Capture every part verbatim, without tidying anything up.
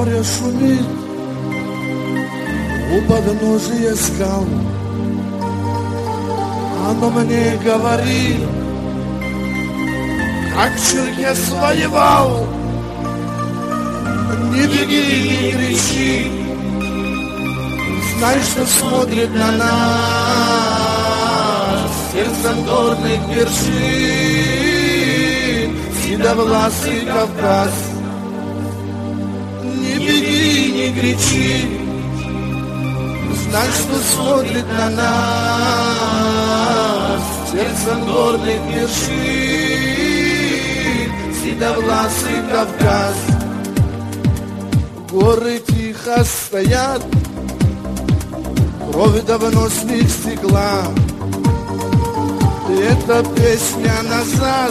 Море шумит у подножия скал. Оно мне говорит, как черкес воевал. Не беги, не кричи, знай, что смотрит на нас сердцем горных вершин седовласый Кавказ. Не беги, не кричи, знай, что смотрит на нас сердцем горных вершин седовласый Кавказ. Горы тихо стоят, кровь давно с них стекла. Эта песня назад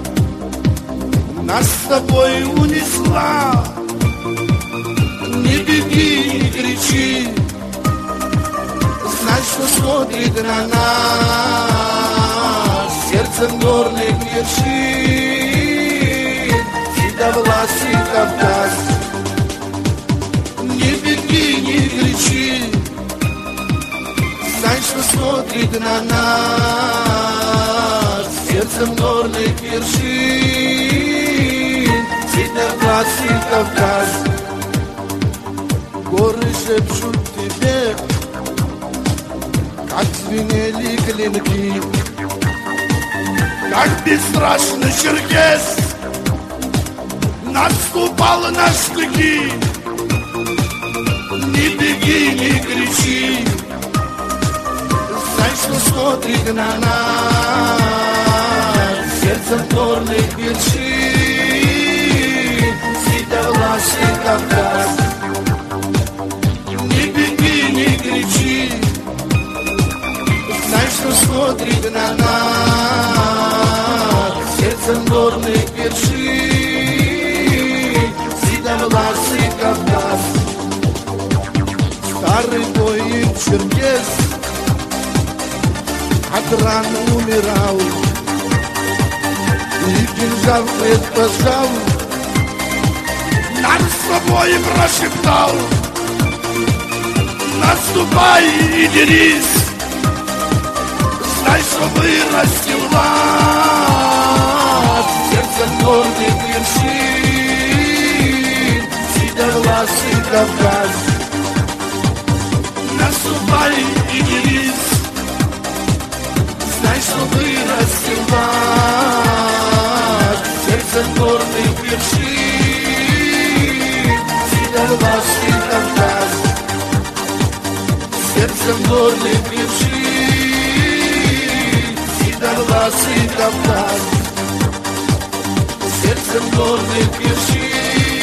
нас с тобой унесла. Не беги, не кричи, знай, что смотрит на нас сердцем горных вершин седовласый Кавказ. Не беги, не кричи, знай, что смотрит на нас сердцем горных вершин седовласый Кавказ. Горы шепчут тебе, как звенели клинки, как бесстрашный черкес наступал на штыки. Не беги, не кричи, знай, что смотрит на нас сердцем горных вершин седовласый Кавказ. Не беги, не кричи, знай, что смотрит на нас сердцем горных вершин седовласый Кавказ. Старый воин черкес от ран умирал, и кинжал предпожал, над собой прошептал: наступай и дерись, знай, что вырастил вас сердцем горных вершин седовласый Кавказ. Наступай и дерись, знай, что вырастил вас сердцем горных вершин седовласый Кавказ. Сердцем горных вершин седовласый Кавказ. Сердцем горных вершин